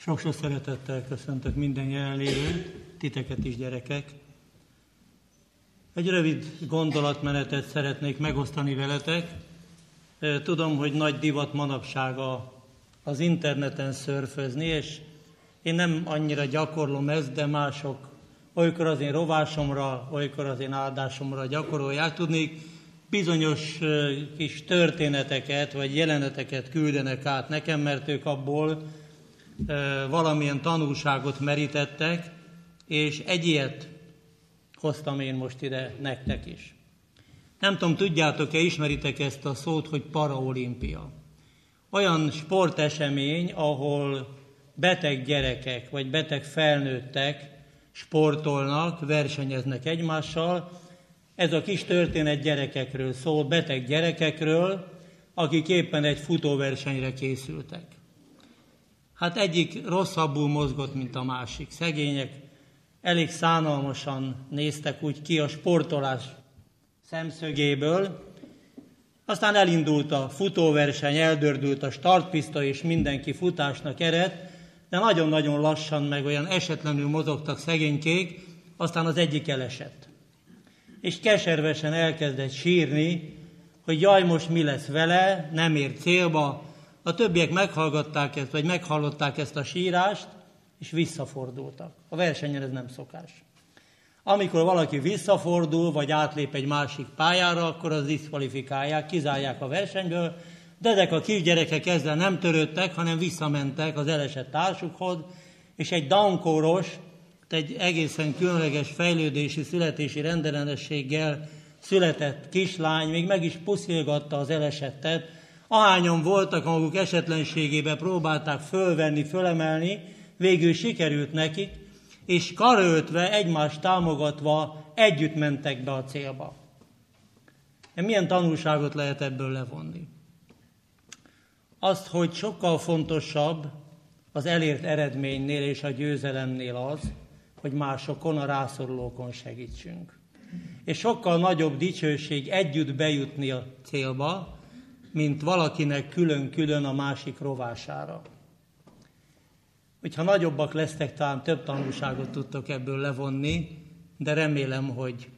Sok-sok szeretettel köszöntök minden jelenlévőt, titeket is, gyerekek. Egy rövid gondolatmenetet szeretnék megosztani veletek. Tudom, hogy nagy divat manapság az interneten szörfözni, és én nem annyira gyakorlom ezt, de mások olykor az én rovásomra, olykor az én áldásomra gyakorolják. Tudnék, bizonyos kis történeteket vagy jeleneteket küldenek át nekem, mert ők abból valamilyen tanulságot merítettek, és egy ilyet hoztam én most ide nektek is. Nem tudom, tudjátok-e, ismeritek ezt a szót, hogy paraolimpia. Olyan sportesemény, ahol beteg gyerekek vagy beteg felnőttek sportolnak, versenyeznek egymással. Ez a kis történet gyerekekről szól, beteg gyerekekről, akik éppen egy futóversenyre készültek. Hát egyik rosszabbul mozgott, mint a másik. Szegények elég szánalmasan néztek úgy ki a sportolás szemszögéből. Aztán elindult a futóverseny, eldördült a startpista, és mindenki futásnak eredt, de nagyon-nagyon lassan, meg olyan esetlenül mozogtak szegénykék, aztán az egyik elesett. És keservesen elkezdett sírni, hogy jaj, most mi lesz vele, nem ér célba. A többiek meghallgatták ezt, vagy meghallották ezt a sírást, és visszafordultak. A versenyen ez nem szokás. Amikor valaki visszafordul, vagy átlép egy másik pályára, akkor az diszkvalifikálják, kizárják a versenyből, de ezek a kisgyerekek ezzel nem törődtek, hanem visszamentek az elesett társukhoz, és egy Down-kóros, egy egészen különleges fejlődési, születési rendellenességgel született kislány még meg is puszilgatta az elesettet. Ahányan voltak, maguk esetlenségébe próbálták fölvenni, fölemelni, végül sikerült nekik, és karöltve, egymást támogatva együtt mentek be a célba. Milyen tanulságot lehet ebből levonni? Azt, hogy sokkal fontosabb az elért eredménynél és a győzelemnél az, hogy másokon, a rászorulókon segítsünk. És sokkal nagyobb dicsőség együtt bejutni a célba, mint valakinek külön-külön a másik rovására. Hogyha nagyobbak lesztek, talán több tanulságot tudtok ebből levonni, de remélem, hogy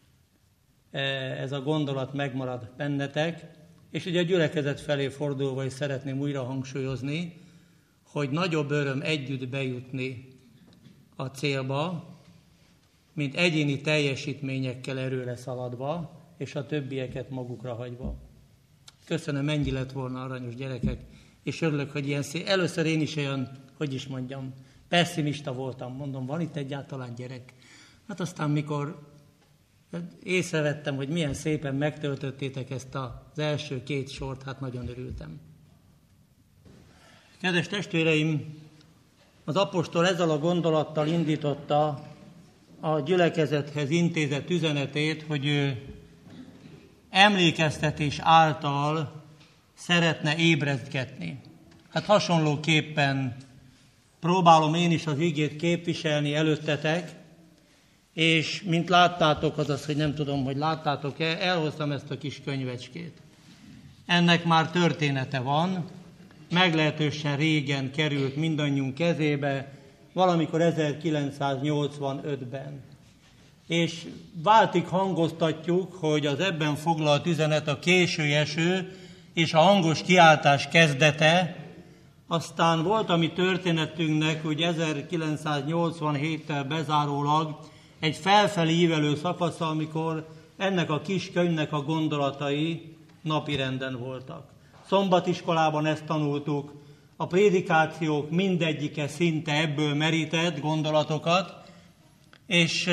ez a gondolat megmarad bennetek, és ugye a gyülekezet felé fordulva is szeretném újra hangsúlyozni, hogy nagyobb öröm együtt bejutni a célba, mint egyéni teljesítményekkel erőre szaladva, és a többieket magukra hagyva. Köszönöm, ennyi lett volna, aranyos gyerekek, és örülök, hogy ilyen szép. Először én is olyan, pessimista voltam, mondom, van itt egyáltalán gyerek. Hát aztán, mikor észrevettem, hogy milyen szépen megtöltöttétek ezt az első 2 sort, hát nagyon örültem. Kedves testvéreim, az apostol ezzel a gondolattal indította a gyülekezethez intézett üzenetét, hogy ő emlékeztetés által szeretne ébrezgetni. Hát hasonlóképpen próbálom én is az igét képviselni előttetek, és mint láttátok, azaz, hogy nem tudom, hogy láttátok-e, elhoztam ezt a kis könyvecskét. Ennek már története van, meglehetősen régen került mindannyiunk kezébe, valamikor 1985-ben. És váltig hangoztatjuk, hogy az ebben foglalt üzenet a késői eső és a hangos kiáltás kezdete. Aztán volt a mi történetünknek, hogy 1987-tel bezárólag egy felfelé ívelő szakasza, amikor ennek a kis könyvnek a gondolatai napirenden voltak. Szombatiskolában ezt tanultuk, a prédikációk mindegyike szinte ebből merített gondolatokat, és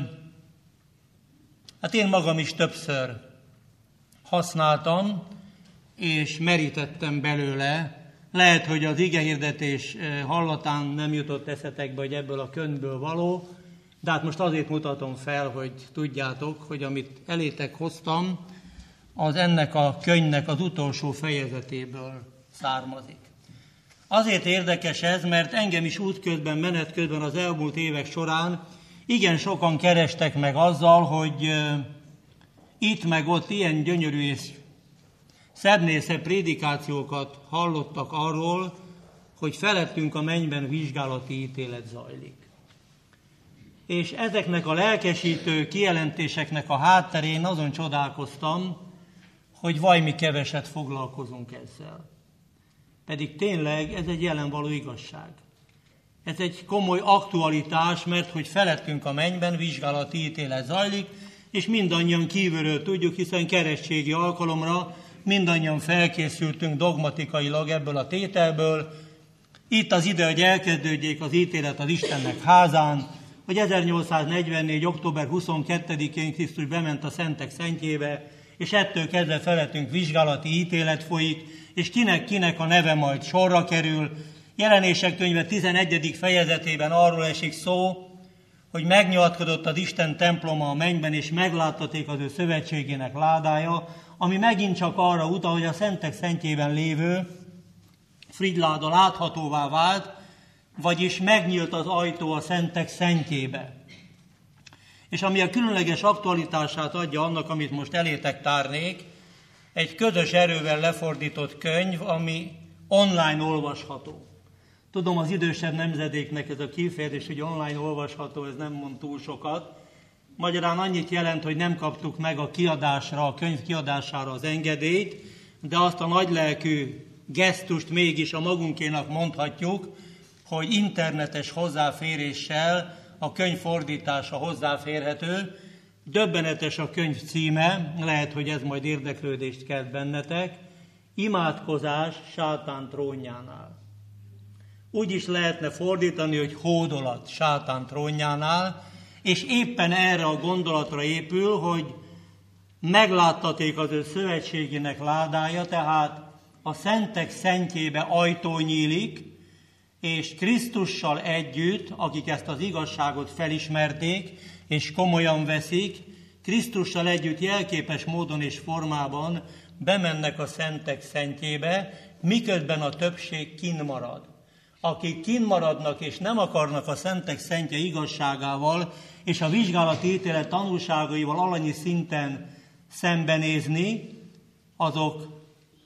hát én magam is többször használtam, és merítettem belőle. Lehet, hogy az igehirdetés hallatán nem jutott eszetekbe, hogy ebből a könyvből való, de hát most azért mutatom fel, hogy tudjátok, hogy amit elétek hoztam, az ennek a könyvnek az utolsó fejezetéből származik. Azért érdekes ez, mert engem is útközben, menetközben az elmúlt évek során igen sokan kerestek meg azzal, hogy itt meg ott ilyen gyönyörű és szebbnél szebb prédikációkat hallottak arról, hogy felettünk a mennyben vizsgálati ítélet zajlik. És ezeknek a lelkesítő kijelentéseknek a hátterén azon csodálkoztam, hogy vaj mi keveset foglalkozunk ezzel. Pedig tényleg ez egy jelenvaló igazság. Ez egy komoly aktualitás, mert hogy felettünk a mennyben vizsgálati ítélet zajlik, és mindannyian kívülről tudjuk, hiszen keresztségi alkalomra mindannyian felkészültünk dogmatikailag ebből a tételből. Itt az ide, hogy elkezdődjék az ítélet az Istennek házán, hogy 1844. október 22-én Krisztus bement a szentek szentjébe, és ettől kezdve felettünk vizsgálati ítélet folyik, és kinek a neve majd sorra kerül. Jelenések könyve 11. fejezetében arról esik szó, hogy megnyilatkozott az Isten temploma a mennyben, és megláttaték az ő szövetségének ládája, ami megint csak arra utal, hogy a szentek szentjében lévő frigyláda láthatóvá vált, vagyis megnyílt az ajtó a szentek szentjébe. És ami a különleges aktualitását adja annak, amit most elétek tárnék, egy közös erővel lefordított könyv, ami online olvasható. Tudom, az idősebb nemzedéknek ez a kifejezés, hogy online olvasható, ez nem mond túl sokat. Magyarán annyit jelent, hogy nem kaptuk meg a kiadásra, a könyv kiadására az engedélyt, de azt a nagylelkű gesztust mégis a magunkénak mondhatjuk, hogy internetes hozzáféréssel a könyv fordítása hozzáférhető. Döbbenetes a könyv címe, lehet, hogy ez majd érdeklődést kelt bennetek. Imádkozás sátán trónjánál. Úgy is lehetne fordítani, hogy hódolat sátán trónjánál, és éppen erre a gondolatra épül, hogy megláttaték az ő szövetségének ládája, tehát a szentek szentjébe ajtó nyílik, és Krisztussal együtt, akik ezt az igazságot felismerték, és komolyan veszik, Krisztussal együtt jelképes módon és formában bemennek a szentek szentjébe, miközben a többség kinn marad. Akik kinn maradnak és nem akarnak a szentek szentje igazságával és a vizsgálati ítélet tanulságaival alanyi szinten szembenézni, azok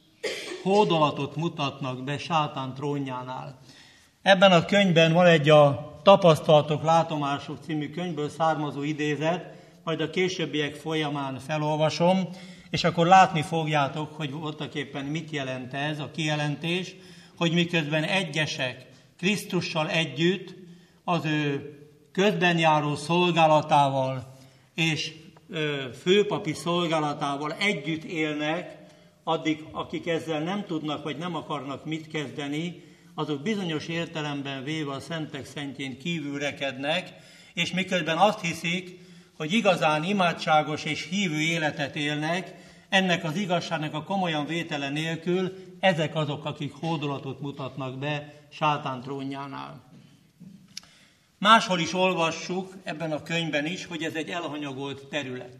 hódolatot mutatnak be sátán trónjánál. Ebben a könyvben van egy a Tapasztalatok, látomások című könyvből származó idézet, majd a későbbiek folyamán felolvasom, és akkor látni fogjátok, hogy voltaképpen mit jelent ez a kijelentés, hogy miközben egyesek Krisztussal együtt az ő közben járó szolgálatával és főpapi szolgálatával együtt élnek, addig akik ezzel nem tudnak vagy nem akarnak mit kezdeni, azok bizonyos értelemben véve a szentek szentjén kívülrekednek, és miközben azt hiszik, hogy igazán imádságos és hívő életet élnek, ennek az igazságnak a komolyan vétele nélkül ezek azok, akik hódolatot mutatnak be sátán trónjánál. Máshol is olvassuk, ebben a könyvben is, hogy ez egy elhanyagolt terület.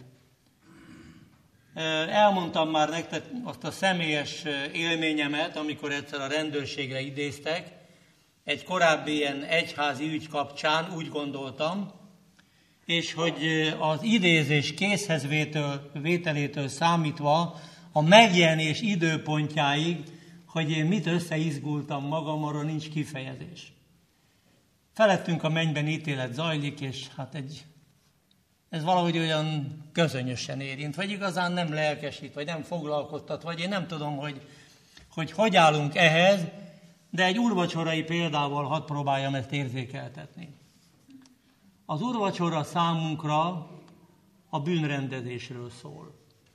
Elmondtam már nektek azt a személyes élményemet, amikor egyszer a rendőrségre idéztek. Egy korábbi ilyen egyházi ügy kapcsán úgy gondoltam, és hogy az idézés készhezvételétől számítva a megjelenés időpontjáig, hogy én mit összeizgultam magam, arra nincs kifejezés. Felettünk a mennyben ítélet zajlik, és hát ez valahogy olyan közönösen érint, vagy igazán nem lelkesít, vagy nem foglalkoztat, vagy én nem tudom, hogy állunk ehhez, de egy úrvacsorai példával hadd próbáljam ezt érzékeltetni. Az úrvacsora számunkra a bűnrendezésről szól.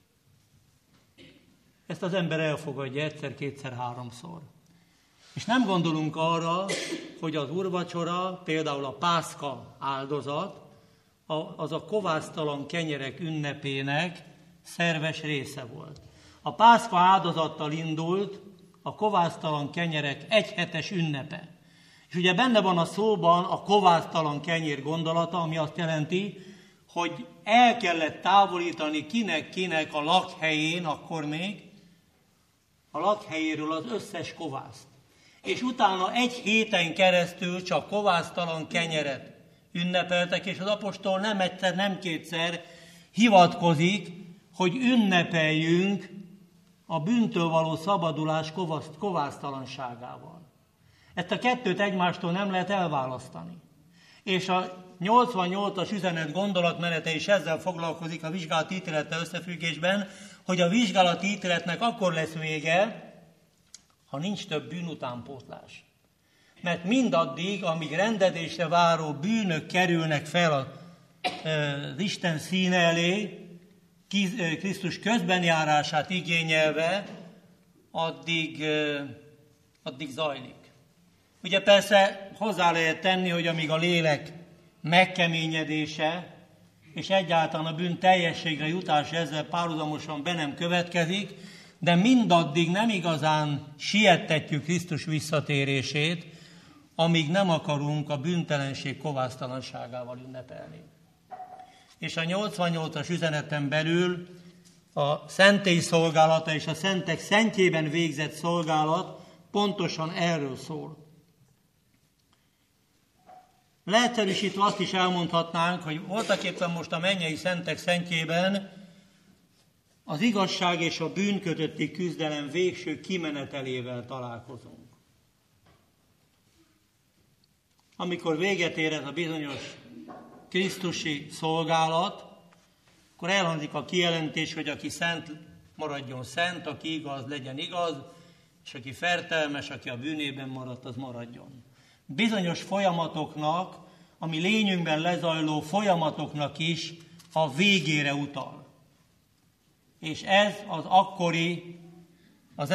Ezt az ember elfogadja egyszer, kétszer, háromszor. És nem gondolunk arra, hogy az úrvacsora, például a Pászka áldozat, az a kovásztalan kenyerek ünnepének szerves része volt. A Pászka áldozattal indult a kovásztalan kenyerek egyhetes ünnepe. És ugye benne van a szóban a kovásztalan kenyér gondolata, ami azt jelenti, hogy el kellett távolítani kinek a lakhelyén, akkor még a lakhelyéről az összes kovászt. És utána egy héten keresztül csak kovásztalan kenyeret ünnepeltek, és az apostol nem egyszer, nem kétszer hivatkozik, hogy ünnepeljünk a bűntől való szabadulás kovásztalanságával. Ezt a kettőt egymástól nem lehet elválasztani. És a 88-as üzenet gondolatmenete is ezzel foglalkozik a vizsgálati ítélettel összefüggésben, hogy a vizsgálati ítéletnek akkor lesz vége, ha nincs több bűn utánpótlás. Mert mindaddig, amíg rendezésre váró bűnök kerülnek fel az Isten színe elé, Krisztus közbenjárását igényelve, addig zajlik. Ugye persze hozzá lehet tenni, hogy amíg a lélek megkeményedése, és egyáltalán a bűn teljességre jutása ezzel párhuzamosan be nem következik, de mindaddig nem igazán siettetjük Krisztus visszatérését, amíg nem akarunk a bűntelenség kovásztalanságával ünnepelni. És a 88-as üzeneten belül a szentély szolgálata és a szentek szentjében végzett szolgálat pontosan erről szól. Leegyszerűsítve azt is elmondhatnánk, hogy voltaképpen most a mennyei szentek szentjében az igazság és a bűn közötti küzdelem végső kimenetelével találkozunk. Amikor véget ér ez a bizonyos krisztusi szolgálat, akkor elhangzik a kijelentés, hogy aki szent, maradjon szent, aki igaz, legyen igaz, és aki fertelmes, aki a bűnében maradt, az maradjon. Bizonyos folyamatoknak, ami lényünkben lezajló folyamatoknak is a végére utal. És ez az akkori, az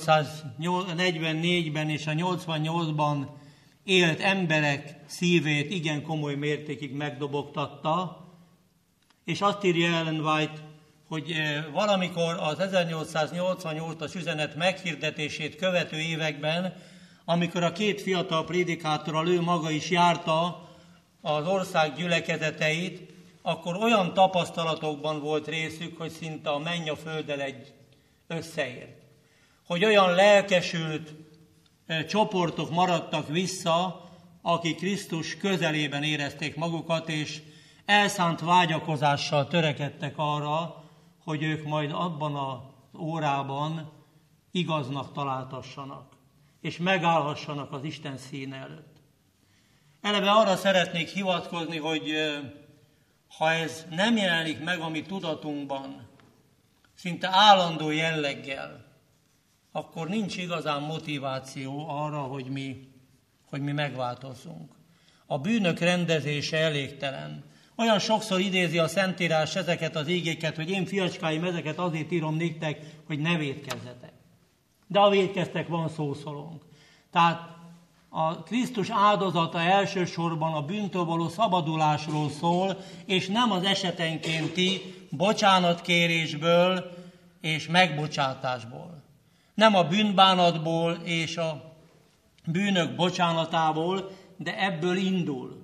1844-ben és a 88-ban élt emberek szívét igen komoly mértékig megdobogtatta, és azt írja Ellen White, hogy valamikor az 1888-as üzenet meghirdetését követő években, amikor a két fiatal prédikátorral ő maga is járta az ország gyülekezeteit, akkor olyan tapasztalatokban volt részük, hogy szinte a menny a földdel egy összeért. Hogy olyan lelkesült csoportok maradtak vissza, akik Krisztus közelében érezték magukat, és elszánt vágyakozással törekedtek arra, hogy ők majd abban az órában igaznak találtassanak, és megállhassanak az Isten színe előtt. Eleve arra szeretnék hivatkozni, hogy ha ez nem jelenik meg a mi tudatunkban, szinte állandó jelleggel, akkor nincs igazán motiváció arra, hogy mi megváltozzunk. A bűnök rendezése elégtelen. Olyan sokszor idézi a Szentírás ezeket az ígéket, hogy én, fiacskáim, ezeket azért írom néktek, hogy ne vétkezzetek. De a vétkeztek van szószólónk. Tehát a Krisztus áldozata elsősorban a bűntől való szabadulásról szól, és nem az esetenkénti bocsánatkérésből és megbocsátásból. Nem a bűnbánatból és a bűnök bocsánatából, de ebből indul.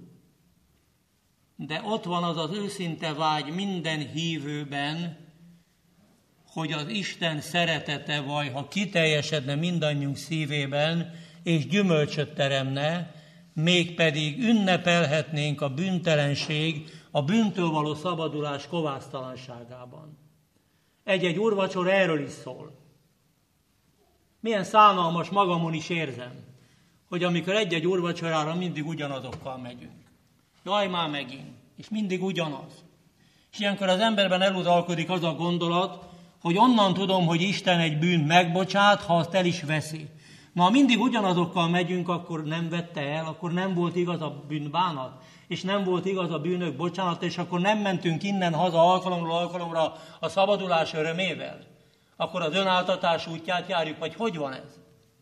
De ott van az az őszinte vágy minden hívőben, hogy az Isten szeretete ha kiteljesedne mindannyiunk szívében, és gyümölcsöt teremne, mégpedig ünnepelhetnénk a bűntelenség, a bűntől való szabadulás kovásztalanságában. Egy-egy úrvacsora erről is szól. Milyen szánalmas, magamon is érzem, hogy amikor egy-egy úrvacsorára mindig ugyanazokkal megyünk. Jaj, már megint, és mindig ugyanaz. És ilyenkor az emberben eluralkodik az a gondolat, hogy onnan tudom, hogy Isten egy bűnt megbocsát, ha azt el is veszi. Na, ha mindig ugyanazokkal megyünk, akkor nem vette el, akkor nem volt igaz a bűnbánat, és nem volt igaz a bűnök bocsánat, és akkor nem mentünk innen haza alkalomról alkalomra a szabadulás örömével. Akkor az önáltatás útját járjuk, vagy hogy van ez?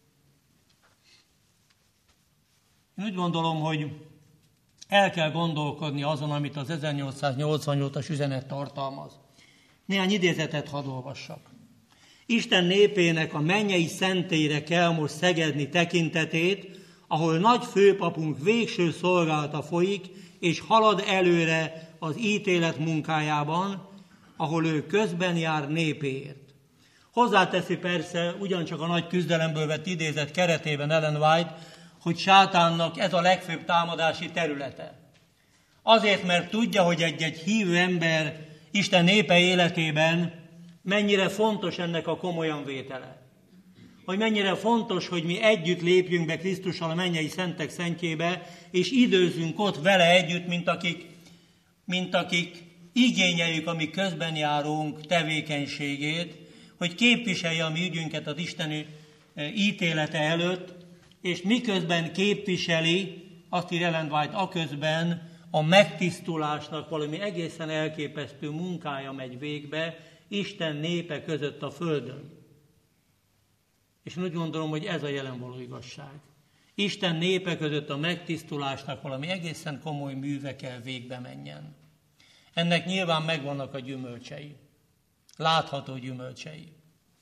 Én úgy gondolom, hogy el kell gondolkodni azon, amit az 1888-as üzenet tartalmaz. Néhány idézetet hadd olvassak. Isten népének a mennyei szentélyre kell most szegedni tekintetét, ahol nagy főpapunk végső szolgálata folyik, és halad előre az ítélet munkájában, ahol ő közben jár népéért. Hozzáteszi persze, ugyancsak a nagy küzdelemből vett idézet keretében Ellen White, hogy sátánnak ez a legfőbb támadási területe. Azért, mert tudja, hogy egy-egy hívő ember Isten népe életében mennyire fontos ennek a komolyan vétele. hogy mennyire fontos, hogy mi együtt lépjünk be Krisztussal a mennyei szentek szentjébe, és időzzünk ott vele együtt, mint akik igényeljük a mi közben járunk tevékenységét, hogy képviselje a mi ügyünket az Isten ítélete előtt, és miközben képviseli, azt ír Ellen White, aközben a megtisztulásnak valami egészen elképesztő munkája megy végbe Isten népe között a földön. És én úgy gondolom, hogy ez a jelen való igazság. Isten népe között a megtisztulásnak valami egészen komoly műve kell végbe menjen. Ennek nyilván megvannak a gyümölcsei, látható gyümölcsei.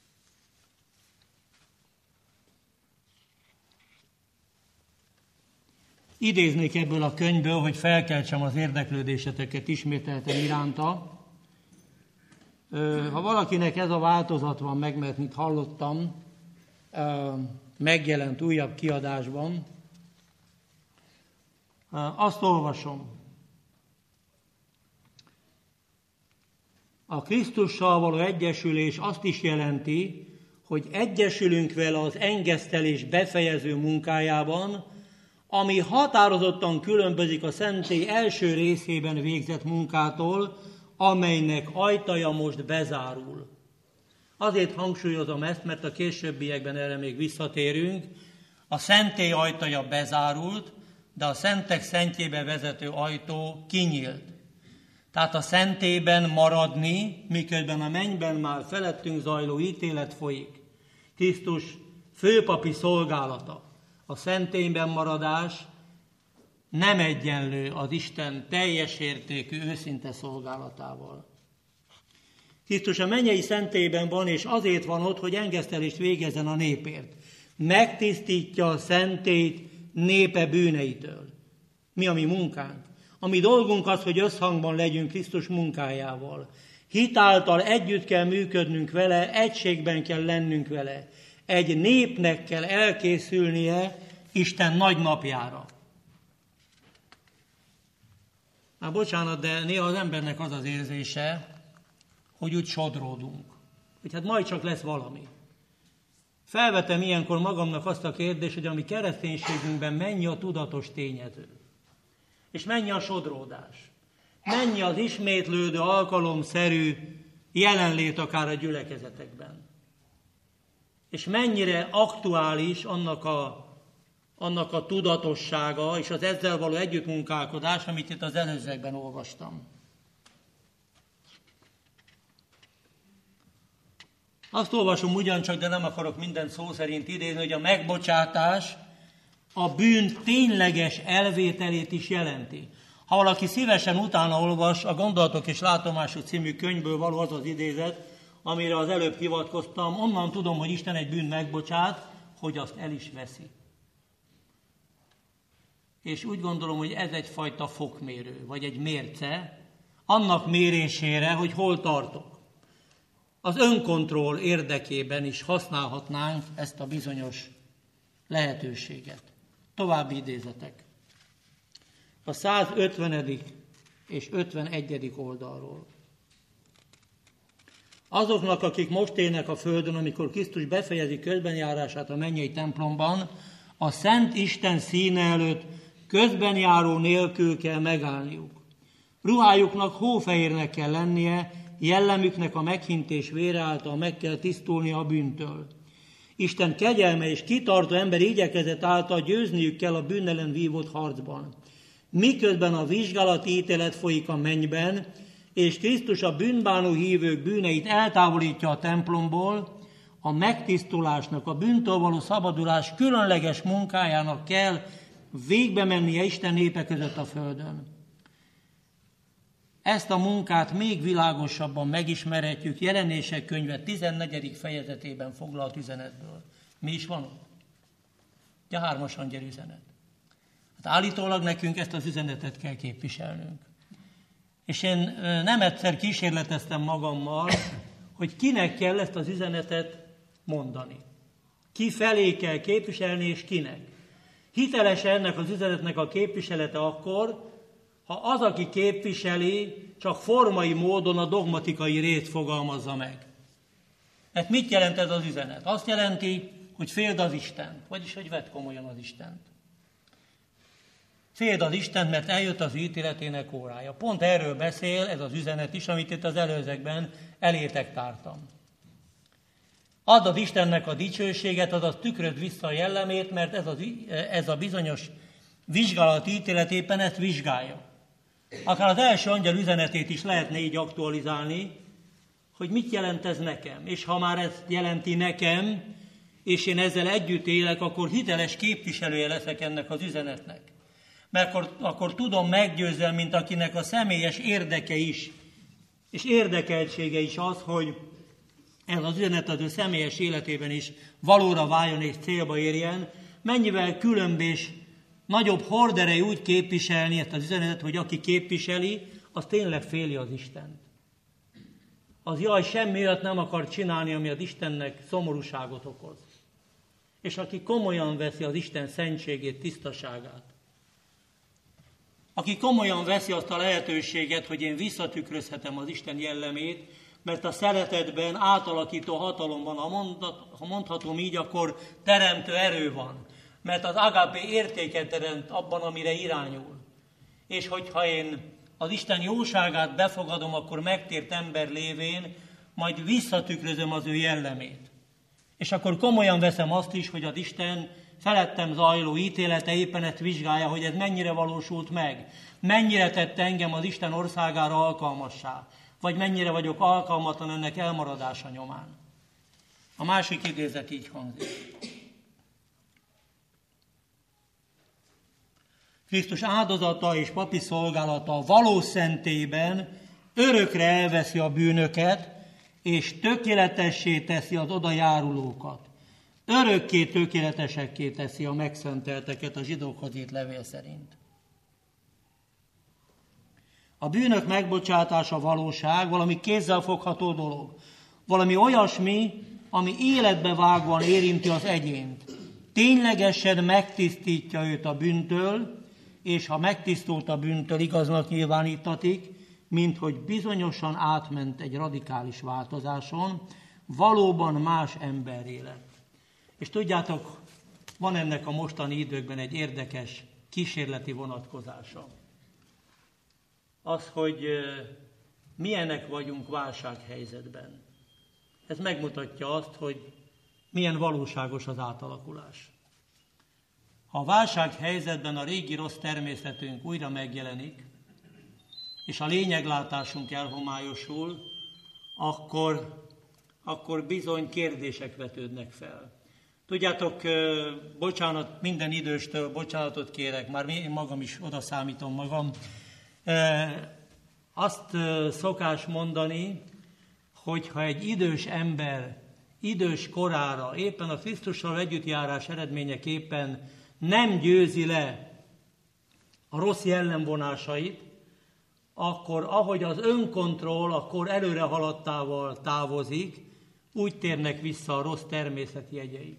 Idéznék ebből a könyvből, hogy felkeltsem az érdeklődéseteket ismételten iránta. Ha valakinek ez a változat van meg, mert mint hallottam, megjelent újabb kiadásban, azt olvasom. A Krisztussal való egyesülés azt is jelenti, hogy egyesülünk vele az engesztelés befejező munkájában, ami határozottan különbözik a szentély első részében végzett munkától, amelynek ajtaja most bezárul. Azért hangsúlyozom ezt, mert a későbbiekben erre még visszatérünk. A szentély ajtaja bezárult, de a szentek szentjébe vezető ajtó kinyílt. Tehát a szentélyben maradni, miközben a mennyben már felettünk zajló ítélet folyik. Krisztus főpapi szolgálata. A szentélyben maradás nem egyenlő az Isten teljes értékű, őszinte szolgálatával. Krisztus a mennyei szentélyben van, és azért van ott, hogy engesztelést végezzen a népért. Megtisztítja a szentélyt népe bűneitől. Mi a mi munkánk? A mi dolgunk az, hogy összhangban legyünk Krisztus munkájával. Hitáltal együtt kell működnünk vele, egységben kell lennünk vele. Egy népnek kell elkészülnie Isten nagy napjára. Már bocsánat, de néha az embernek az az érzése, hogy úgy sodródunk. Hogy hát majd csak lesz valami. Felvetem ilyenkor magamnak azt a kérdést, hogy a mi kereszténységünkben mennyi a tudatos tényező. És mennyi a sodródás. Mennyi az ismétlődő, alkalomszerű jelenlét akár a gyülekezetekben. És mennyire aktuális annak a tudatossága és az ezzel való együttmunkálkodás, amit itt az előzőekben olvastam. Azt olvasom ugyancsak, de nem akarok minden szó szerint idézni, hogy a megbocsátás a bűn tényleges elvételét is jelenti. Ha valaki szívesen utána olvas, a Gondolatok és látomások című könyvből való az az idézet, amire az előbb hivatkoztam, onnan tudom, hogy Isten egy bűnt megbocsát, hogy azt el is veszi. És úgy gondolom, hogy ez egyfajta fokmérő, vagy egy mérce, annak mérésére, hogy hol tartok. Az önkontroll érdekében is használhatnánk ezt a bizonyos lehetőséget. További idézetek. A 150. és 51. oldalról. Azoknak, akik most élnek a földön, amikor Krisztus befejezi közbenjárását a mennyei templomban, a Szent Isten színe előtt közbenjáró nélkül kell megállniuk. Ruhájuknak hófehérnek kell lennie, jellemüknek a meghintés vére által meg kell tisztulnia a bűntől. Isten kegyelme és kitartó emberi igyekezet által győzniük kell a bűn ellen vívott harcban. Miközben a vizsgálati ítélet folyik a mennyben, és Krisztus a bűnbánó hívők bűneit eltávolítja a templomból, a megtisztulásnak, a bűntől való szabadulás különleges munkájának kell végbe mennie Isten népe között a földön. Ezt a munkát még világosabban megismerhetjük Jelenések könyve 14. fejezetében foglalt üzenetből. Mi is van ott? A 3. angyel üzenet. Hát állítólag nekünk ezt az üzenetet kell képviselnünk. És én nem egyszer kísérleteztem magammal, hogy kinek kell ezt az üzenetet mondani. Ki felé kell képviselni, és kinek. Hiteles ennek az üzenetnek a képviselete akkor, ha az, aki képviseli, csak formai módon a dogmatikai részt fogalmazza meg. Hát mit jelent ez az üzenet? Azt jelenti, hogy féld az Istent, vagyis hogy vedd komolyan az Istent. Féld az Istent, mert eljött az ítéletének órája. Pont erről beszél ez az üzenet is, amit itt az előzőkben elétek tártam. Add az Istennek a dicsőséget, azaz tükröd vissza a jellemét, mert ez a bizonyos vizsgálati ítélet éppen ezt vizsgálja. Akár az első angyal üzenetét is lehetne így aktualizálni, hogy mit jelent ez nekem. És ha már ez jelenti nekem, és én ezzel együtt élek, akkor hiteles képviselője leszek ennek az üzenetnek. Mert akkor tudom meggyőzni, mint akinek a személyes érdeke is, és érdekeltsége is az, hogy ez az üzenet az ő személyes életében is valóra váljon és célba érjen, mennyivel különb és nagyobb horderejű úgy képviselni ezt az üzenetet, hogy aki képviseli, az tényleg féli az Istent. Az semmi olyat nem akar csinálni, ami az Istennek szomorúságot okoz. És aki komolyan veszi az Isten szentségét, tisztaságát, aki komolyan veszi azt a lehetőséget, hogy én visszatükrözhetem az Isten jellemét, mert a szeretetben átalakító hatalom van, ha mondhatom így, akkor teremtő erő van. Mert az agape értéket teremt abban, amire irányul. És hogyha én az Isten jóságát befogadom, akkor megtért ember lévén, majd visszatükrözöm az ő jellemét. És akkor komolyan veszem azt is, hogy az Isten felettem zajló ítélete éppen ezt vizsgálja, hogy ez mennyire valósult meg. Mennyire tette engem az Isten országára alkalmassá. Vagy mennyire vagyok alkalmatlan ennek elmaradása nyomán. A másik idézet így hangzik. Krisztus áldozata és papi szolgálata valós szentélyben örökre elveszi a bűnöket, és tökéletessé teszi az oda járulókat. Örökké tökéletesekké teszi a megszentelteket a zsidókhoz írt levél szerint. A bűnök megbocsátása valóság, valami kézzelfogható dolog. Valami olyasmi, ami életbe vágóan érinti az egyént. Ténylegesen megtisztítja őt a bűntől, és ha megtisztult a bűntől, igaznak nyilvánítatik, mint hogy bizonyosan átment egy radikális változáson, valóban más emberré lett. És tudjátok, van ennek a mostani időkben egy érdekes kísérleti vonatkozása. Az, hogy milyenek vagyunk válsághelyzetben. Ez megmutatja azt, hogy milyen valóságos az átalakulás. Ha a válsághelyzetben a régi rossz természetünk újra megjelenik, és a lényeglátásunk elhomályosul, akkor bizony kérdések vetődnek fel. Tudjátok, bocsánat, minden időstől bocsánatot kérek, már én magam is oda számítom magam. Azt szokás mondani, hogy ha egy idős ember idős korára, éppen a Krisztussal együttjárás eredményeképpen nem győzi le a rossz jellemvonásait, akkor ahogy az önkontroll a kor előre haladtával távozik, úgy térnek vissza a rossz természeti jegyei.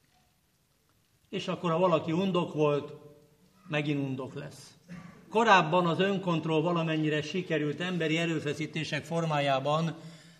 És akkor, ha valaki undok volt, megint undok lesz. Korábban az önkontroll valamennyire sikerült emberi erőfeszítések formájában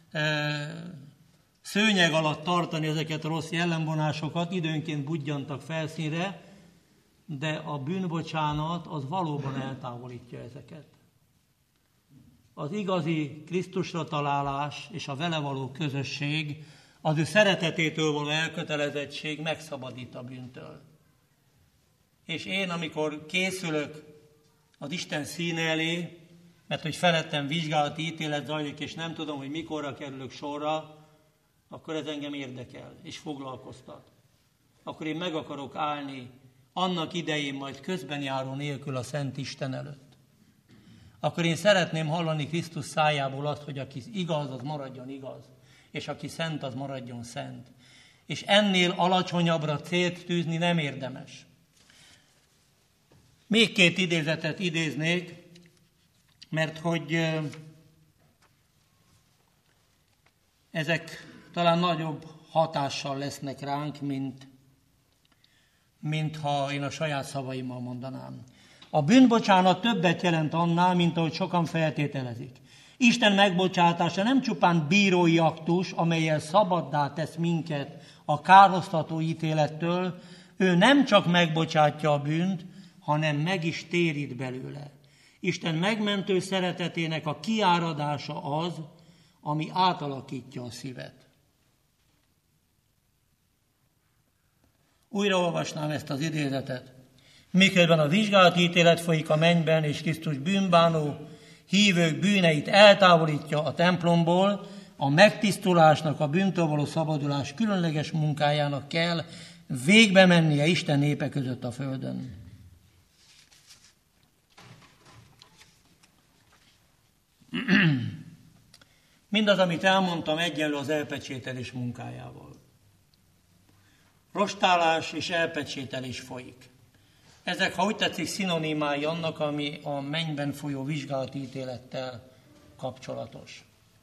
szőnyeg alatt tartani ezeket a rossz jellemvonásokat, időnként budjantak felszínre, de a bűnbocsánat az valóban eltávolítja ezeket. Az igazi Krisztusra találás és a vele való közösség, az ő szeretetétől való elkötelezettség megszabadít a bűntől. És én, amikor készülök az Isten színe elé, mert hogy felettem vizsgálati ítélet zajlik, és nem tudom, hogy mikorra kerülök sorra, akkor ez engem érdekel, és foglalkoztat. Akkor én meg akarok állni annak idején majd közbenjáró nélkül a Szent Isten előtt. Akkor én szeretném hallani Krisztus szájából azt, hogy aki igaz, az maradjon igaz, és aki szent, az maradjon szent. És ennél alacsonyabbra célt tűzni nem érdemes. Még 2 idézetet idéznék, mert hogy ezek talán nagyobb hatással lesznek ránk, mint ha én a saját szavaimmal mondanám. A bűnbocsánat többet jelent annál, mint ahogy sokan feltételezik. Isten megbocsátása nem csupán bírói aktus, amellyel szabaddá tesz minket a károsztató ítélettől, ő nem csak megbocsátja a bűnt, hanem meg is térít belőle. Isten megmentő szeretetének a kiáradása az, ami átalakítja a szívet. Újra olvasnám ezt az idézetet. Miközben a vizsgálati ítélet folyik a mennyben, és Krisztus bűnbánó hívők bűneit eltávolítja a templomból, a megtisztulásnak, a bűntől való szabadulás különleges munkájának kell végbe mennie Isten népe között a földön. Mindaz, amit elmondtam, egyenlő az elpecsételés munkájával. Rostálás és elpecsételés folyik. Ezek, ha úgy tetszik, szinonimái annak, ami a mennyben folyó vizsgálati ítélettel kapcsolatos.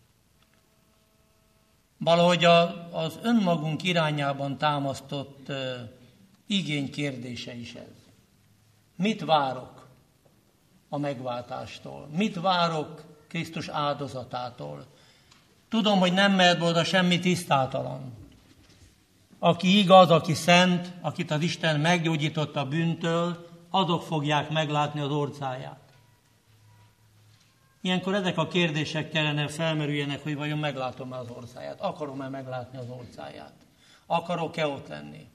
Valahogy az önmagunk irányában támasztott igény kérdése is ez. Mit várok a megváltástól? Mit várok Krisztus áldozatától? Tudom, hogy nem mehet be oda semmi tisztátalan. Aki igaz, aki szent, akit az Isten meggyógyított a bűntől, azok fogják meglátni az orcáját. Ilyenkor ezek a kérdések kellene felmerüljenek, hogy vajon meglátom-e az orcáját, akarom-e meglátni az orcáját, akarok-e ott lenni.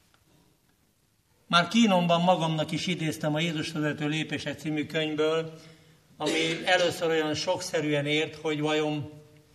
Már kínomban magamnak is idéztem a Jézus vezető lépések című könyvből, ami először olyan sokszerűen ért, hogy vajon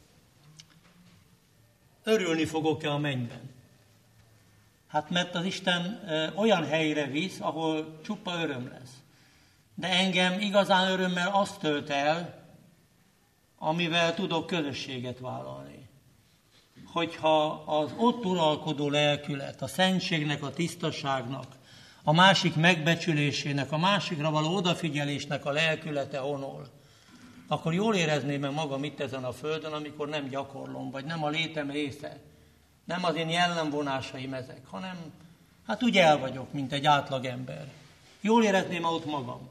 örülni fogok-e a mennyben. Hát mert az Isten olyan helyre visz, ahol csupa öröm lesz. De engem igazán örömmel azt tölt el, amivel tudok közösséget vállalni. Hogyha az ott uralkodó lelkület, a szentségnek, a tisztaságnak, a másik megbecsülésének, a másikra való odafigyelésnek a lelkülete honol, akkor jól érezném meg magam itt ezen a földön, amikor nem gyakorlom, vagy nem a létem része. Nem az én jellemvonásaim ezek, hanem hát úgy el vagyok, mint egy átlag ember. Jól érezném ott magam.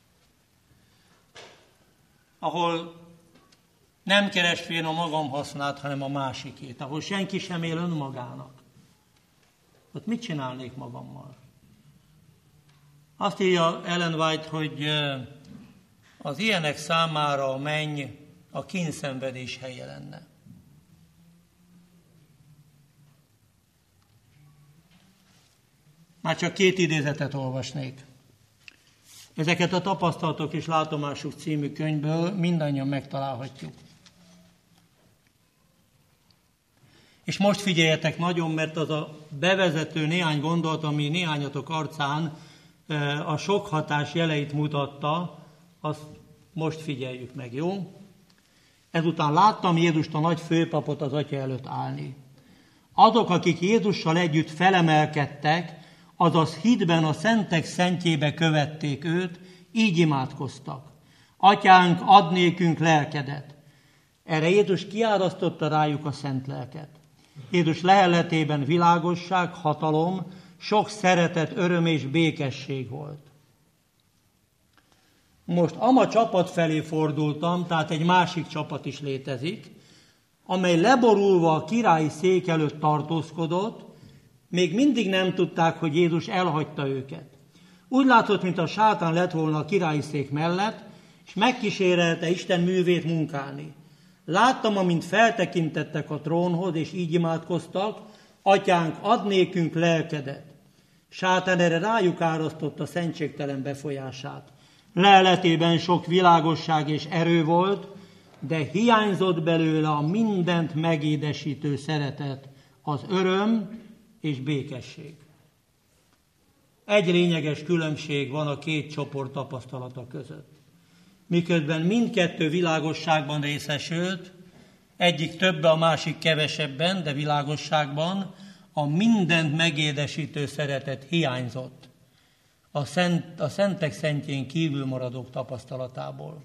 Ahol nem keresvén a magam hasznát, hanem a másikét. Ahol senki sem él önmagának. Ott mit csinálnék magammal? Azt írja Ellen White, hogy az ilyenek számára a menny a kínszenvedés helye lenne. Már csak 2 idézetet olvasnék. Ezeket a Tapasztalatok és látomások című könyvből mindannyian megtalálhatjuk. És most figyeljetek nagyon, mert az a bevezető néhány gondolat, ami néhányatok arcán a sok hatás jeleit mutatta, azt most figyeljük meg, jó? Ezután láttam Jézust, a nagy főpapot az Atya előtt állni. Azok, akik Jézussal együtt felemelkedtek, azaz hitben a szentek szentjébe követték őt, így imádkoztak. Atyánk, add nékünk lelkedet. Erre Jézus kiárasztotta rájuk a szent lelket. Jézus leheletében világosság, hatalom, sok szeretet, öröm és békesség volt. Most ama csapat felé fordultam, tehát egy másik csapat is létezik, amely leborulva a királyi szék előtt tartózkodott, még mindig nem tudták, hogy Jézus elhagyta őket. Úgy látszott, mint a sátán lett volna a királyi szék mellett, és megkísérelte Isten művét munkálni. Láttam, amint feltekintettek a trónhoz, és így imádkoztak, Atyánk, add nékünk lelkedet. Sátán erre rájuk árasztotta szentségtelen befolyását. Leheletében sok világosság és erő volt, de hiányzott belőle a mindent megédesítő szeretet, az öröm és békesség. Egy lényeges különbség van a 2 csoport tapasztalata között. Miközben mindkettő világosságban részesült, egyik többe, a másik kevesebben, de világosságban, a mindent megédesítő szeretet hiányzott a szentek szentjén kívül maradók tapasztalatából.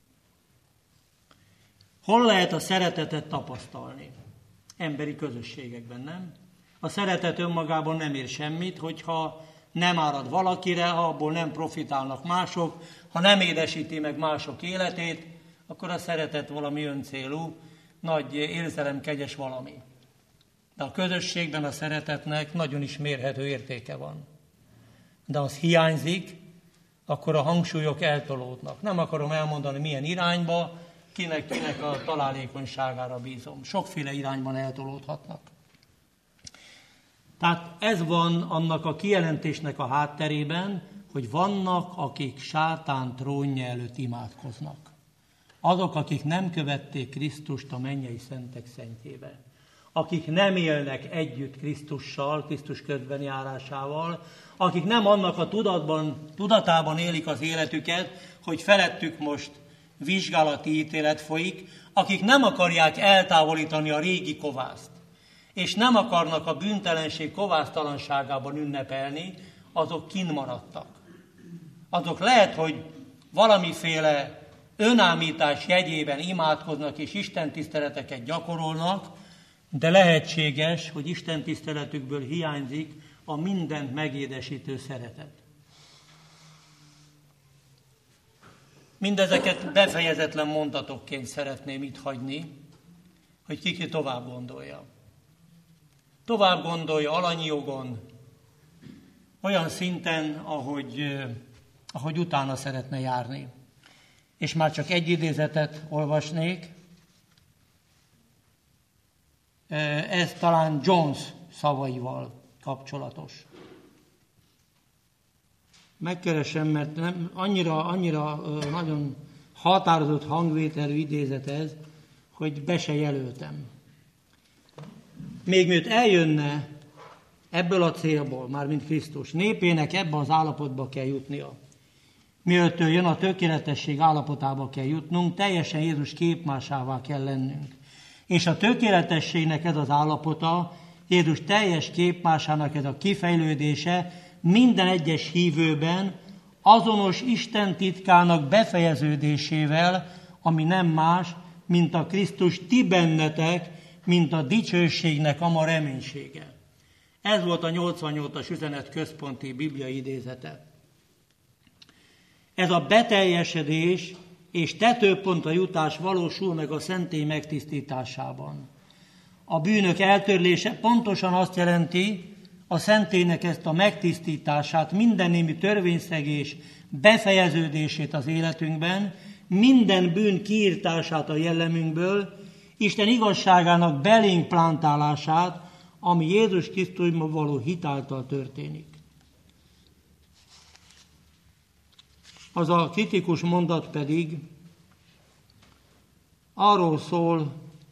Hol lehet a szeretetet tapasztalni? Emberi közösségekben, nem? A szeretet önmagában nem ér semmit, hogyha nem árad valakire, ha abból nem profitálnak mások, ha nem édesíti meg mások életét, akkor a szeretet valami öncélú, nagy érzelemkegyes valami. De a közösségben a szeretetnek nagyon is mérhető értéke van. De az hiányzik, akkor a hangsúlyok eltolódnak. Nem akarom elmondani, milyen irányba, kinek a találékonyságára bízom. Sokféle irányban eltolódhatnak. Tehát ez van annak a kijelentésnek a hátterében, hogy vannak, akik sátán trónja előtt imádkoznak. Azok, akik nem követték Krisztust a mennyei szentek szentjébe. Akik nem élnek együtt Krisztussal, Krisztus közben járásával, akik nem annak a tudatában élik az életüket, hogy felettük most vizsgálati ítélet folyik, akik nem akarják eltávolítani a régi kovászt, és nem akarnak a bűntelenség kovásztalanságában ünnepelni, azok kinn maradtak. Azok lehet, hogy valamiféle önállítás jegyében imádkoznak és istentiszteleteket gyakorolnak, de lehetséges, hogy istentiszteletükből hiányzik a mindent megédesítő szeretet. Mindezeket befejezetlen mondatokként szeretném itt hagyni, hogy ki tovább gondolja. Tovább gondolja alanyi jogon, olyan szinten, ahogy utána szeretne járni. És már csak egy idézetet olvasnék. Ez talán Jones szavaival kapcsolatos. Megkeresem, mert nem, annyira nagyon határozott hangvételű idézet ez, hogy be se jelöltem. Még mielőtt eljönne ebből a célból, mármint Krisztus, népének ebbe az állapotba kell jutnia. Mielőtt jön a tökéletesség állapotába kell jutnunk, teljesen Jézus képmásává kell lennünk. És a tökéletességnek ez az állapota, Jézus teljes képmásának ez a kifejlődése minden egyes hívőben azonos Isten titkának befejeződésével, ami nem más, mint a Krisztus ti bennetek, mint a dicsőségnek a ma reménysége. Ez volt a 88-as üzenet központi bibliai idézete. Ez a beteljesedés és tetőpontra jutás valósul meg a szentély megtisztításában. A bűnök eltörlése pontosan azt jelenti, a szentélynek ezt a megtisztítását, minden némi törvényszegés befejeződését az életünkben, minden bűn kiirtását a jellemünkből, Isten igazságának belénk plántálását, ami Jézus Krisztusban való hit által történik. Az a kritikus mondat pedig arról szól,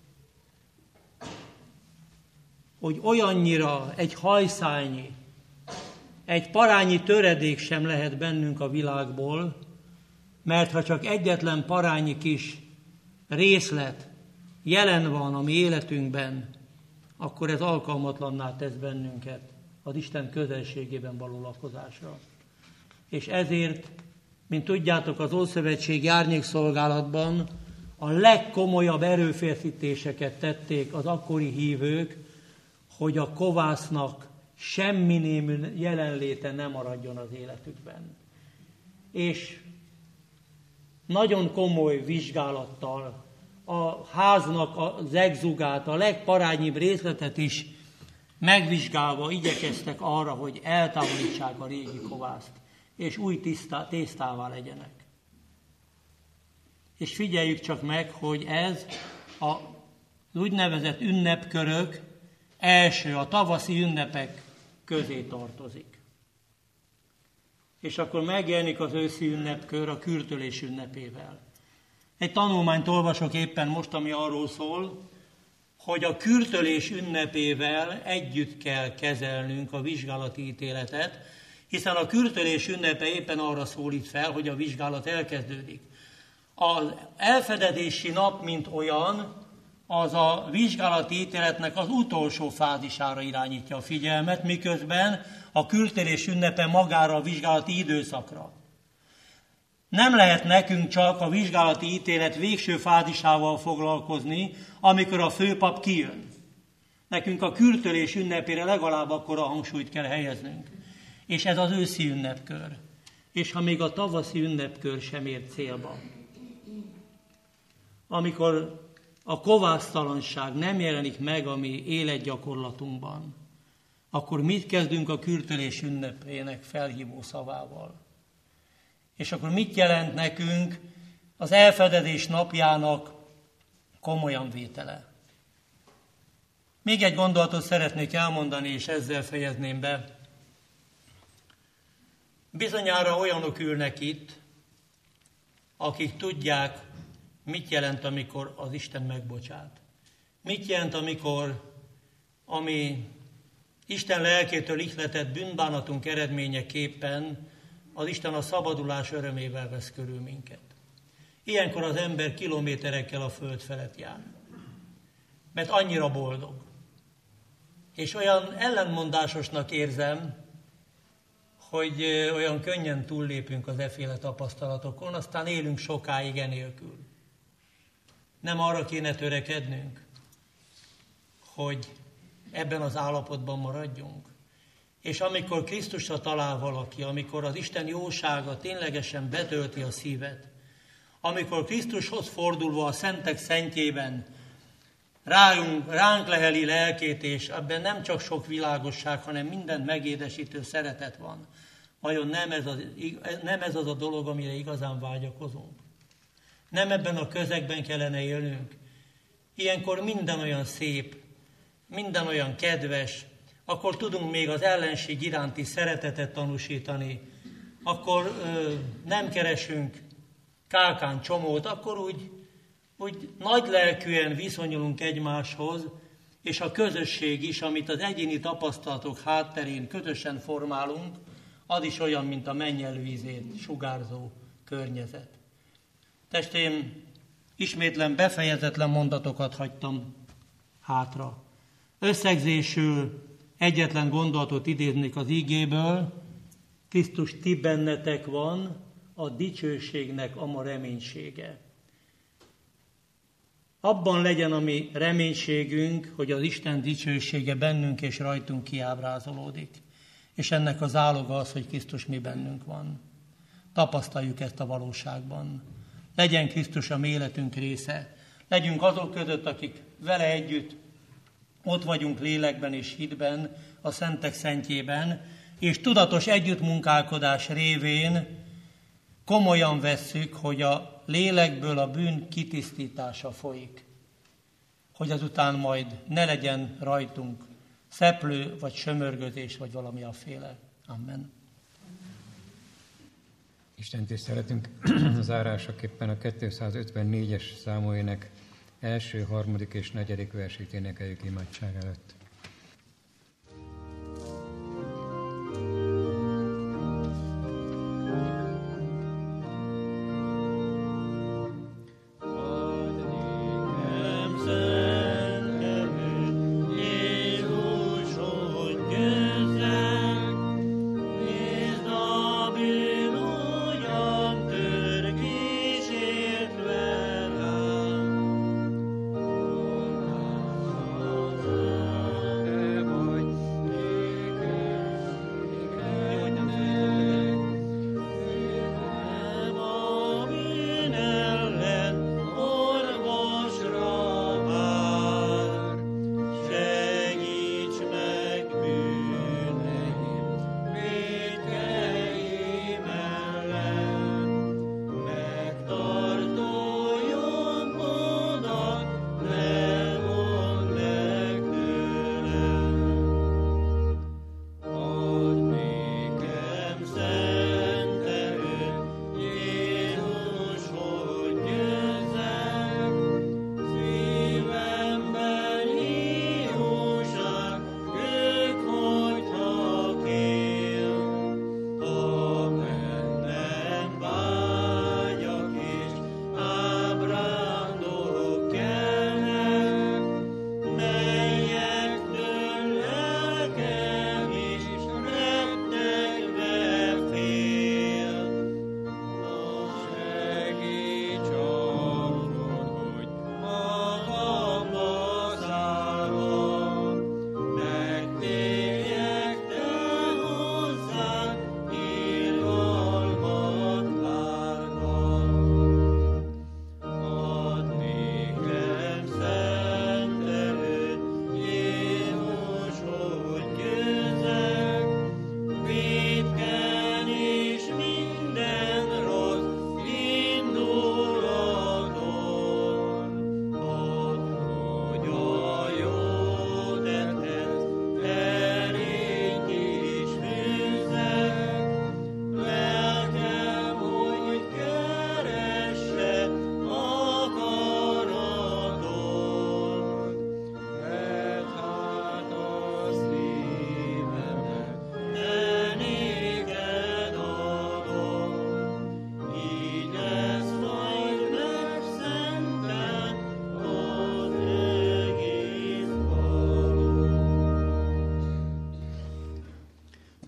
hogy olyannyira egy hajszálnyi, egy parányi töredék sem lehet bennünk a világból, mert ha csak egyetlen parányi kis részlet jelen van a mi életünkben, akkor ez alkalmatlanná tesz bennünket az Isten közelségében való lakozásra. És ezért, mint tudjátok, az Ószövetségi árnyékszolgálatban a legkomolyabb erőfeszítéseket tették az akkori hívők, hogy a kovásznak semmi némű jelenléte nem maradjon az életükben. És nagyon komoly vizsgálattal a háznak az egzugát, a legparányibb részletet is megvizsgálva igyekeztek arra, hogy eltávolítsák a régi kovászt, és új tésztává legyenek. És figyeljük csak meg, hogy ez az úgynevezett ünnepkörök első, a tavaszi ünnepek közé tartozik. És akkor megjelenik az őszi ünnepkör a kürtölés ünnepével. Egy tanulmányt olvasok éppen most, ami arról szól, hogy a kürtölés ünnepével együtt kell kezelnünk a vizsgálati ítéletet, hiszen a kürtölés ünnepe éppen arra szólít fel, hogy a vizsgálat elkezdődik. Az elfedezési nap, mint olyan, az a vizsgálati ítéletnek az utolsó fázisára irányítja a figyelmet, miközben a kürtölés ünnepe magára a vizsgálati időszakra. Nem lehet nekünk csak a vizsgálati ítélet végső fázisával foglalkozni, amikor a főpap kijön. Nekünk a kürtölés ünnepére legalább akkora hangsúlyt kell helyeznünk. És ez az őszi ünnepkör. És ha még a tavaszi ünnepkör sem ért célba. Amikor a kovásztalanság nem jelenik meg a mi életgyakorlatunkban, akkor mit kezdünk a kürtölés ünnepének felhívó szavával? És akkor mit jelent nekünk az elfedezés napjának komolyan vétele? Még egy gondolatot szeretnék elmondani, és ezzel fejezném be. Bizonyára olyanok ülnek itt, akik tudják, mit jelent, amikor az Isten megbocsát. Mit jelent, amikor, ami Isten lelkétől ihletett bűnbánatunk eredményeképpen az Isten a szabadulás örömével vesz körül minket. Ilyenkor az ember kilométerekkel a föld felett jár, mert annyira boldog. És olyan ellentmondásosnak érzem, hogy olyan könnyen túllépünk az efféle tapasztalatokon, aztán élünk sokáig enélkül. Nem arra kéne törekednünk, hogy ebben az állapotban maradjunk. És amikor Krisztusra talál valaki, amikor az Isten jósága ténylegesen betölti a szívet, amikor Krisztushoz fordulva a szentek szentjében ránk leheli lelkét, és ebben nem csak sok világosság, hanem mindent megédesítő szeretet van. Vajon nem ez az a dolog, amire igazán vágyakozunk? Nem ebben a közegben kellene élnünk? Ilyenkor minden olyan szép, minden olyan kedves, akkor tudunk még az ellenség iránti szeretetet tanúsítani, akkor nem keresünk kálkán csomót, akkor úgy nagy lelkűen viszonyulunk egymáshoz, és a közösség is, amit az egyéni tapasztalatok hátterén közösen formálunk, az is olyan, mint a mennyelvízét sugárzó környezet. Testém, ismétlen befejezetlen mondatokat hagytam hátra. Összegzésül egyetlen gondolatot idéznék az ígéből: Krisztus ti bennetek van, a dicsőségnek a ma reménysége. Abban legyen a mi reménységünk, hogy az Isten dicsősége bennünk és rajtunk kiábrázolódik. És ennek az záloga az, hogy Krisztus mi bennünk van. Tapasztaljuk ezt a valóságban. Legyen Krisztus a mi életünk része. Legyünk azok között, akik vele együtt ott vagyunk lélekben és hitben, a szentek szentjében, és tudatos együttmunkálkodás révén komolyan vesszük, hogy a lélekből a bűn kitisztítása folyik. Hogy azután majd ne legyen rajtunk szeplő, vagy sömörgözés, vagy valami afféle. Amen. Isten tiszteletünk zárásaképpen a 254-es számúének első, harmadik és negyedik versét énekeljük imádság előtt. Oh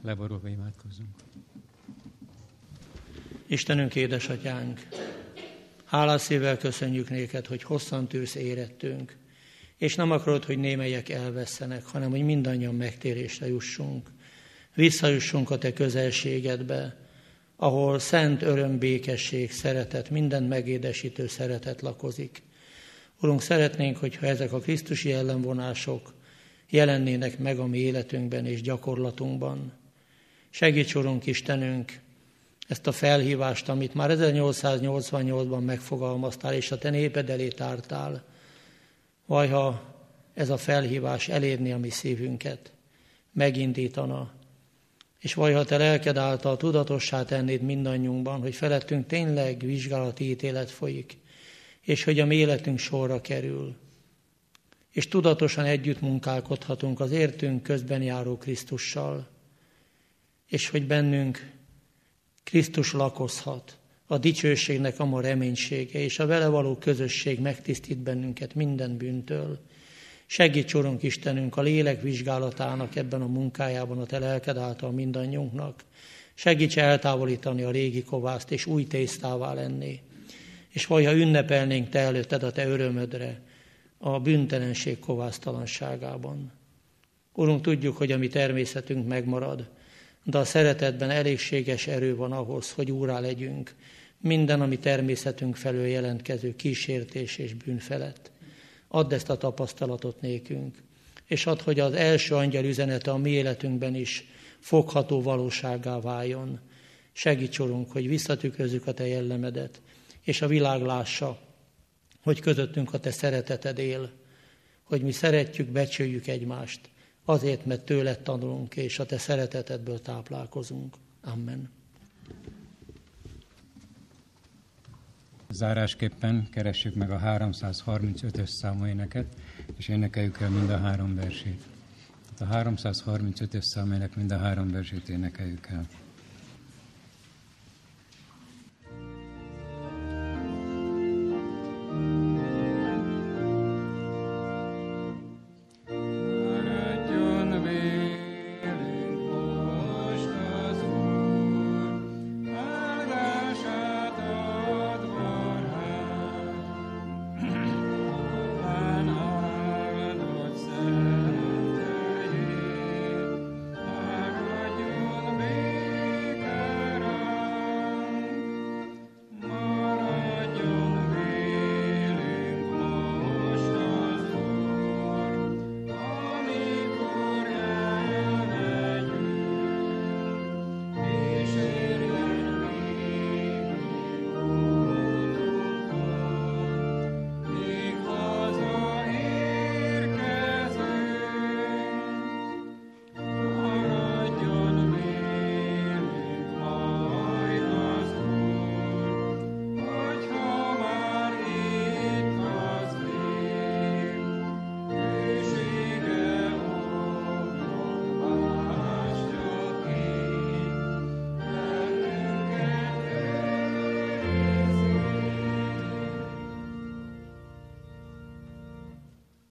Leborulva imádkozzunk. Istenünk, édesatyánk, hálás szívvel köszönjük néked, hogy hosszan tűrsz érettünk, és nem akarod, hogy némelyek elvesszenek, hanem hogy mindannyian megtérésre jussunk. Visszajussunk a te közelségedbe, ahol szent öröm, békesség, szeretet, mindent megédesítő szeretet lakozik. Urunk, szeretnénk, hogyha ezek a krisztusi jellemvonások jelennének meg a mi életünkben és gyakorlatunkban. Segíts, Urunk Istenünk, ezt a felhívást, amit már 1888-ban megfogalmaztál, és a te néped elé tártál. Vajha ez a felhívás elérni a mi szívünket, megindítana, és vajha te lelked által tudatossá tennéd mindannyiunkban, hogy felettünk tényleg vizsgálati ítélet folyik, és hogy a mi életünk sorra kerül, és tudatosan együtt munkálkodhatunk az értünk közben járó Krisztussal, és hogy bennünk Krisztus lakozhat, a dicsőségnek a ma reménysége, és a vele való közösség megtisztít bennünket minden bűntől. Segíts, Urunk Istenünk, a lélek vizsgálatának ebben a munkájában a te lelked által mindannyiunknak. Segíts eltávolítani a régi kovászt, és új tésztává lenni. És ha ünnepelnénk te előtted a te örömödre, a bűntelenség kovásztalanságában. Urunk, tudjuk, hogy a mi természetünk megmarad, de a szeretetben elégséges erő van ahhoz, hogy úrrá legyünk minden, ami természetünk felől jelentkező kísértés és bűn felett. Add ezt a tapasztalatot nékünk, és add, hogy az első angyal üzenete a mi életünkben is fogható valósággá váljon. Segíts, Urunk, hogy visszatükrözzük a te jellemedet, és a világ lássa, hogy közöttünk a te szereteted él, hogy mi szeretjük, becsüljük egymást, azért, mert tőled tanulunk, és a te szeretetedből táplálkozunk. Amen. Zárásképpen keressük meg a 335-ös számú éneket, és énekeljük el mind a 3 versét. A 335-ös számú ének mind a 3 versét énekeljük el.